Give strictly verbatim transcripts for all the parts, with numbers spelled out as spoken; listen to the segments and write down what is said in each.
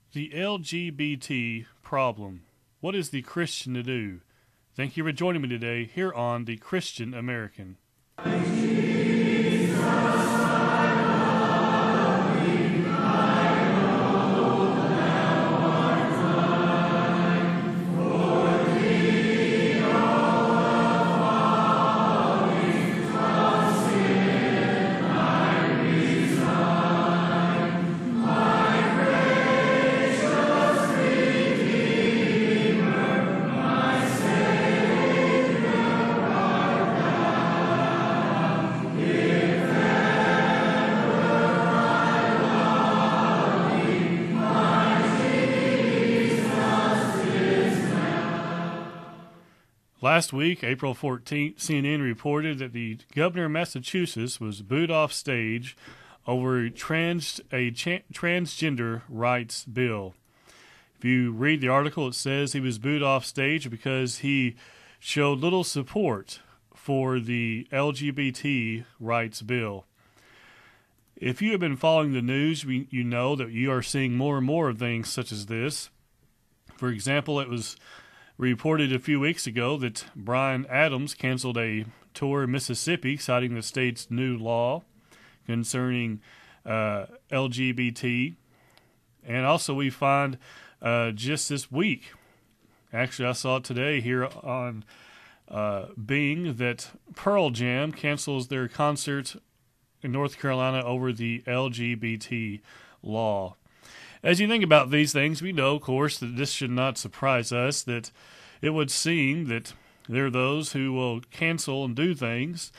The L G B T problem. What is the Christian to do? Thank you for joining me today here on The Christian American. Last week, April fourteenth, C N N reported that the governor of Massachusetts was booed off stage over trans, a cha- transgender rights bill. If you read the article, it says he was booed off stage because he showed little support for the L G B T rights bill. If you have been following the news, you know that you are seeing more and more of things such as this. For example, it was reported a few weeks ago that Bryan Adams canceled a tour in Mississippi, citing the state's new law concerning uh, L G B T. And also we find uh, just this week, actually I saw it today here on uh, Bing, that Pearl Jam cancels their concert in North Carolina over the L G B T law. As you think about these things, we know, of course, that this should not surprise us, that it would seem that there are those who will cancel and do things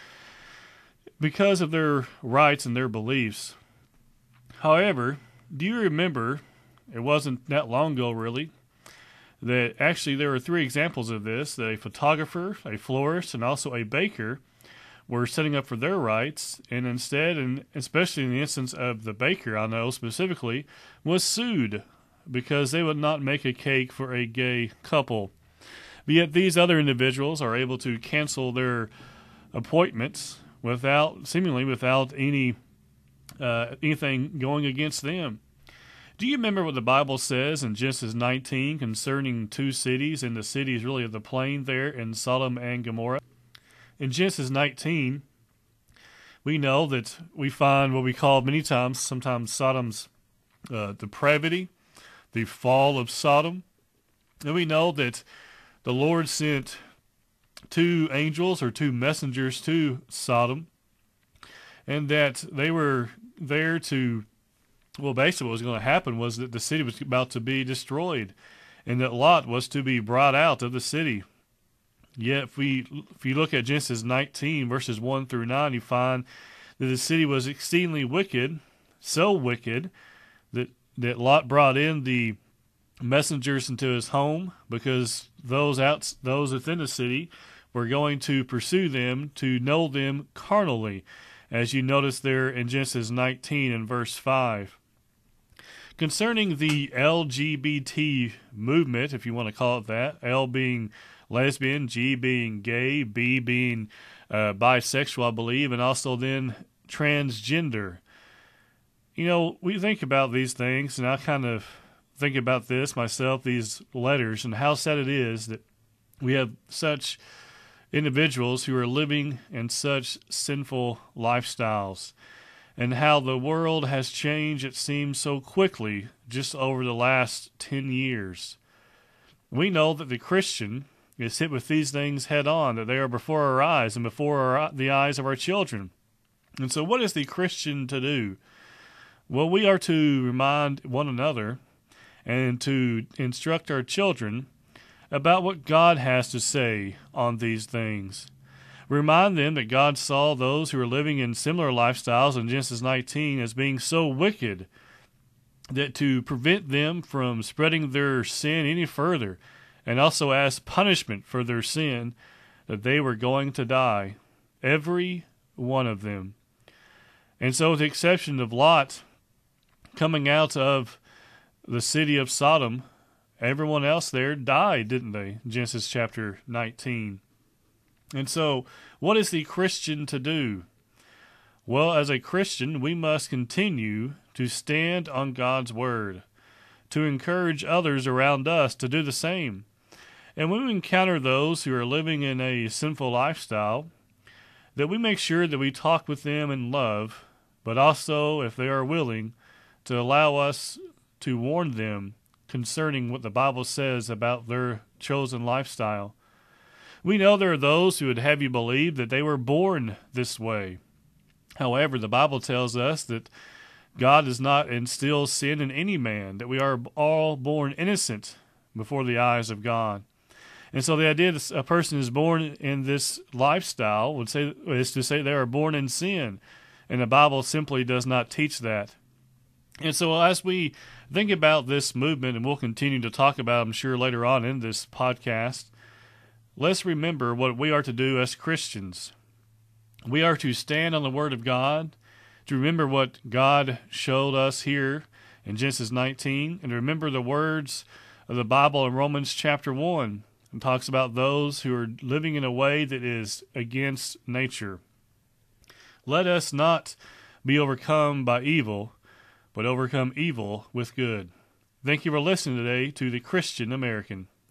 because of their rights and their beliefs. However, do you remember, it wasn't that long ago really, that actually there were three examples of this, that a photographer, a florist, and also a baker were setting up for their rights, and instead, and especially in the instance of the baker, I know specifically, was sued because they would not make a cake for a gay couple. But yet these other individuals are able to cancel their appointments without, seemingly without any uh, anything going against them. Do you remember what the Bible says in Genesis nineteen concerning two cities, and the cities really of the plain there in Sodom and Gomorrah? In Genesis nineteen, we know that we find what we call many times, sometimes Sodom's uh, depravity, the fall of Sodom. And we know that the Lord sent two angels or two messengers to Sodom, and that they were there to, well, basically what was going to happen was that the city was about to be destroyed, and that Lot was to be brought out of the city. Yet if we if you look at Genesis nineteen, verses one through nine, you find that the city was exceedingly wicked, so wicked that, that Lot brought in the messengers into his home because those out those within the city were going to pursue them to know them carnally, as you notice there in Genesis nineteen and verse five. Concerning the L G B T movement, if you want to call it that, L being lesbian, G being gay, B being uh, bisexual, I believe, and also then transgender. You know, we think about these things, and I kind of think about this myself, these letters, and how sad it is that we have such individuals who are living in such sinful lifestyles, and how the world has changed, it seems, so quickly just over the last ten years. We know that the Christian is hit with these things head on, that they are before our eyes and before our, the eyes of our children. And so what is the Christian to do? Well, we are to remind one another and to instruct our children about what God has to say on these things. Remind them that God saw those who are living in similar lifestyles in Genesis nineteen as being so wicked that to prevent them from spreading their sin any further, and also as punishment for their sin, that they were going to die, every one of them. And so with the exception of Lot coming out of the city of Sodom, everyone else there died, didn't they? Genesis chapter nineteen. And so, what is the Christian to do? Well, as a Christian, we must continue to stand on God's word, to encourage others around us to do the same. And when we encounter those who are living in a sinful lifestyle, that we make sure that we talk with them in love, but also, if they are willing, to allow us to warn them concerning what the Bible says about their chosen lifestyle. We know there are those who would have you believe that they were born this way. However, the Bible tells us that God does not instill sin in any man, that we are all born innocent before the eyes of God. And so the idea that a person is born in this lifestyle would say is to say they are born in sin, and the Bible simply does not teach that. And so as we think about this movement, and we'll continue to talk about, I'm sure, later on in this podcast, let's remember what we are to do as Christians. We are to stand on the Word of God, to remember what God showed us here in Genesis nineteen, and remember the words of the Bible in Romans chapter one. It talks about those who are living in a way that is against nature. Let us not be overcome by evil, but overcome evil with good. Thank you for listening today to The Christian American.